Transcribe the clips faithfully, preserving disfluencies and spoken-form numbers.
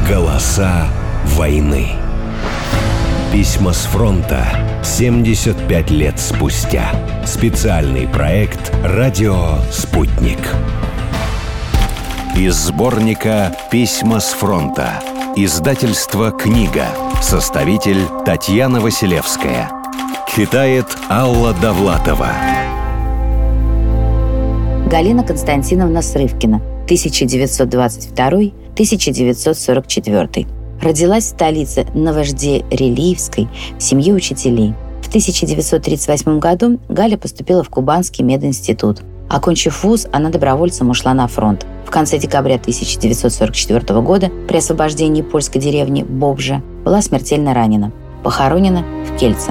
Голоса войны. Письма с фронта семьдесят пять лет спустя. Специальный проект «Радио Спутник». Из сборника «Письма с фронта». Издательство «Книга». Составитель Татьяна Василевская. Читает Алла Довлатова. Галина Константиновна Срывкина, тысяча девятьсот двадцать второй — тысяча девятьсот сорок четвёртый. Родилась в столице Новожде-Релиевской в семье учителей. В тысяча девятьсот тридцать восьмом году Галя поступила в Кубанский мединститут. Окончив вуз, она добровольцем ушла на фронт. В конце декабря тысяча девятьсот сорок четвёртого года при освобождении польской деревни Бобжа была смертельно ранена. Похоронена в Кельце.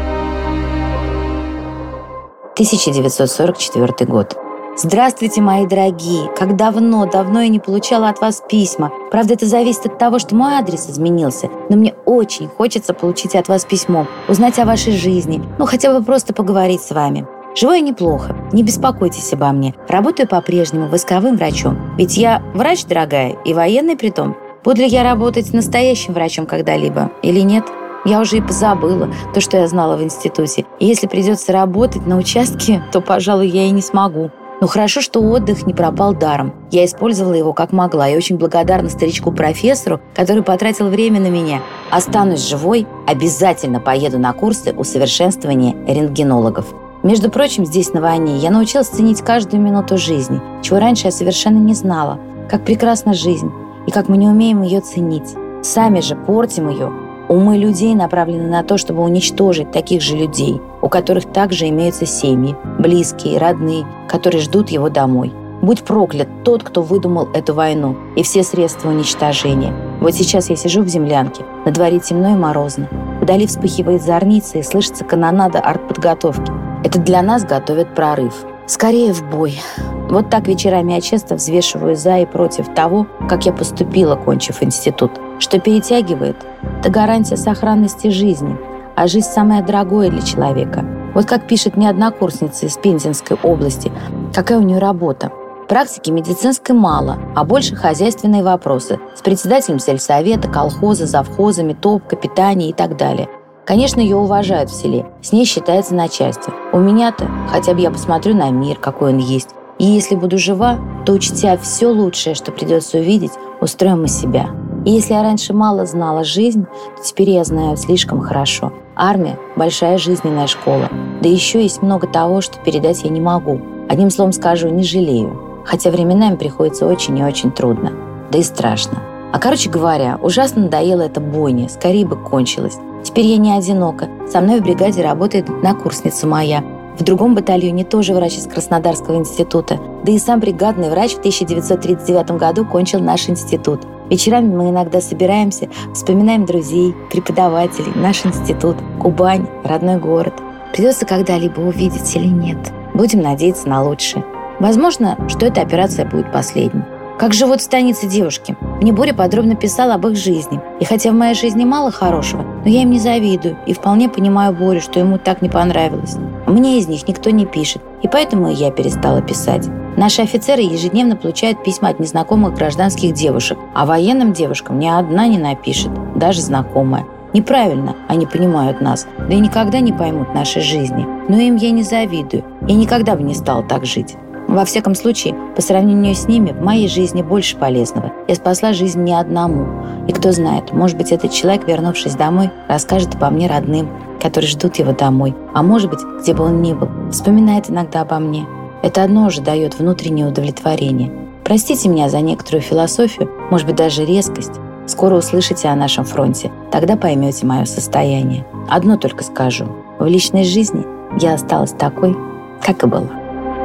тысяча девятьсот сорок четвёртый год. Здравствуйте, мои дорогие! Как давно, давно я не получала от вас письма. Правда, это зависит от того, что мой адрес изменился. Но мне очень хочется получить от вас письмо, узнать о вашей жизни, ну хотя бы просто поговорить с вами. Живу я неплохо, не беспокойтесь обо мне. Работаю по-прежнему войсковым врачом. Ведь я врач, дорогая, и военный притом. Буду ли я работать настоящим врачом когда-либо или нет? Я уже и позабыла то, что я знала в институте. И если придется работать на участке, то, пожалуй, я и не смогу. Но хорошо, что отдых не пропал даром. Я использовала его как могла и очень благодарна старичку-профессору, который потратил время на меня. Останусь живой, обязательно поеду на курсы усовершенствования рентгенологов. Между прочим, здесь, на войне, я научилась ценить каждую минуту жизни, чего раньше я совершенно не знала. Как прекрасна жизнь, и как мы не умеем ее ценить. Сами же портим ее. Умы людей направлены на то, чтобы уничтожить таких же людей, у которых также имеются семьи, близкие, родные, которые ждут его домой. Будь проклят тот, кто выдумал эту войну и все средства уничтожения. Вот сейчас я сижу в землянке, на дворе темно и морозно. Вдали вспыхивает зорница и слышится канонада артподготовки. Это для нас готовят прорыв. Скорее в бой. Вот так вечерами я часто взвешиваю за и против того, как я поступила, кончив институт. Что перетягивает – это гарантия сохранности жизни, а жизнь самое дорогое для человека. Вот как пишет мне однокурсница из Пензенской области, какая у нее работа. Практики медицинской мало, а больше хозяйственные вопросы с председателем сельсовета, колхоза, завхозами, топка, питание и так далее. Конечно, ее уважают в селе, с ней считается начальство. У меня-то хотя бы я посмотрю на мир, какой он есть. И если буду жива, то, учтя все лучшее, что придется увидеть, устроим из себя. И если я раньше мало знала жизнь, то теперь я знаю слишком хорошо. Армия – большая жизненная школа. Да еще есть много того, что передать я не могу. Одним словом скажу, не жалею. Хотя временами приходится очень и очень трудно. Да и страшно. А короче говоря, ужасно надоела эта бойня, скорее бы кончилась. Теперь я не одинока. Со мной в бригаде работает однокурсница моя. В другом батальоне тоже врач из Краснодарского института. Да и сам бригадный врач в тысяча девятьсот тридцать девятом году кончил наш институт. Вечерами мы иногда собираемся, вспоминаем друзей, преподавателей, наш институт, Кубань, родной город. Придется когда-либо увидеть или нет. Будем надеяться на лучшее. Возможно, что эта операция будет последней. Как живут в станице девушки? Мне Боря подробно писал об их жизни. И хотя в моей жизни мало хорошего, но я им не завидую и вполне понимаю Борю, что ему так не понравилось. Мне из них никто не пишет, и поэтому и я перестала писать. Наши офицеры ежедневно получают письма от незнакомых гражданских девушек, а военным девушкам ни одна не напишет, даже знакомая. Неправильно они понимают нас, да и никогда не поймут нашей жизни. Но им я не завидую, и никогда бы не стала так жить. Во всяком случае, по сравнению с ними, в моей жизни больше полезного. Я спасла жизнь не одному. И кто знает, может быть, этот человек, вернувшись домой, расскажет обо мне родным, которые ждут его домой. А может быть, где бы он ни был, вспоминает иногда обо мне. Это одно уже дает внутреннее удовлетворение. Простите меня за некоторую философию, может быть, даже резкость. Скоро услышите о нашем фронте, тогда поймете мое состояние. Одно только скажу. В личной жизни я осталась такой, как и была.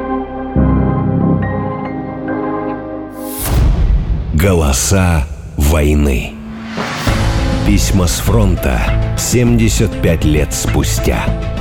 Голоса войны. Письма с фронта семьдесят пять лет спустя.